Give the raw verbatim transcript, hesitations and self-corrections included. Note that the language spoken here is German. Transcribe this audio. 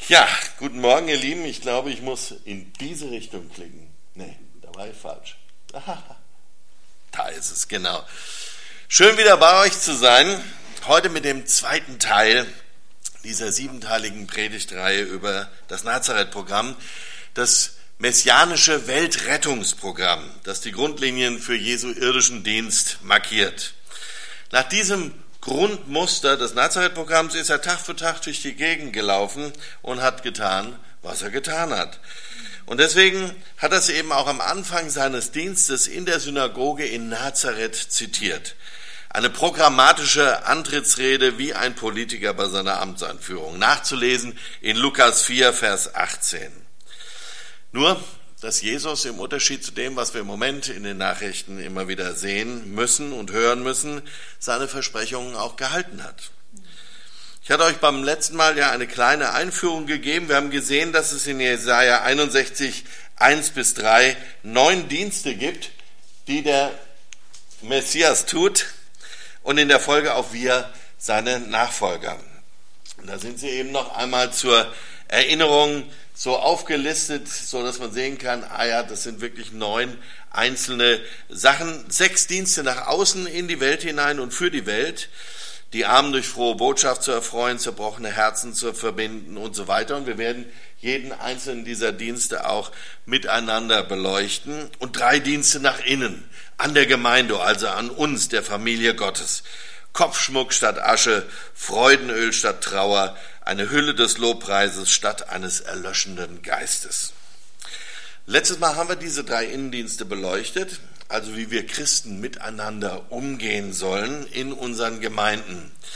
Ja, guten Morgen, ihr Lieben. Ich glaube, ich muss in diese Richtung klicken. Nee, da war ich falsch. Aha, da ist es, genau. Schön wieder bei euch zu sein. Heute mit dem zweiten Teil dieser siebenteiligen Predigtreihe über das Nazareth-Programm, das messianische Weltrettungsprogramm, das die Grundlinien für Jesu irdischen Dienst markiert. Nach diesem Grundmuster des Nazareth-Programms ist er Tag für Tag durch die Gegend gelaufen und hat getan, was er getan hat. Und deswegen hat er es eben auch am Anfang seines Dienstes in der Synagoge in Nazareth zitiert. Eine programmatische Antrittsrede wie ein Politiker bei seiner Amtseinführung. Nachzulesen in Lukas vier, Vers achtzehn. Nur, dass Jesus im Unterschied zu dem, was wir im Moment in den Nachrichten immer wieder sehen müssen und hören müssen, seine Versprechungen auch gehalten hat. Ich hatte euch beim letzten Mal ja eine kleine Einführung gegeben. Wir haben gesehen, dass es in Jesaja einundsechzig, eins bis drei neun Dienste gibt, die der Messias tut und in der Folge auch wir, seine Nachfolger. Und da sind sie eben noch einmal zur Erinnerung so aufgelistet, so dass man sehen kann, ah ja, das sind wirklich neun einzelne Sachen. Sechs Dienste nach außen in die Welt hinein und für die Welt. Die Armen durch frohe Botschaft zu erfreuen, zerbrochene Herzen zu verbinden und so weiter. Und wir werden jeden einzelnen dieser Dienste auch miteinander beleuchten. Und drei Dienste nach innen, an der Gemeinde, also an uns, der Familie Gottes. Kopfschmuck statt Asche, Freudenöl statt Trauer, eine Hülle des Lobpreises statt eines erlöschenden Geistes. Letztes Mal haben wir diese drei Innendienste beleuchtet, also wie wir Christen miteinander umgehen sollen in unseren Gemeinden.